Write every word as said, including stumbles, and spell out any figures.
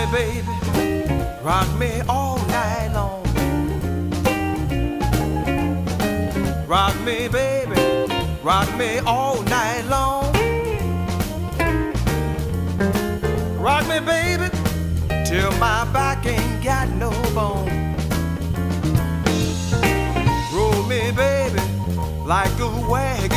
baby, rock me all night long. Rock me, baby, rock me all night long. Rock me, baby, till my back ain't got no bone. Roll me, baby, like a wagon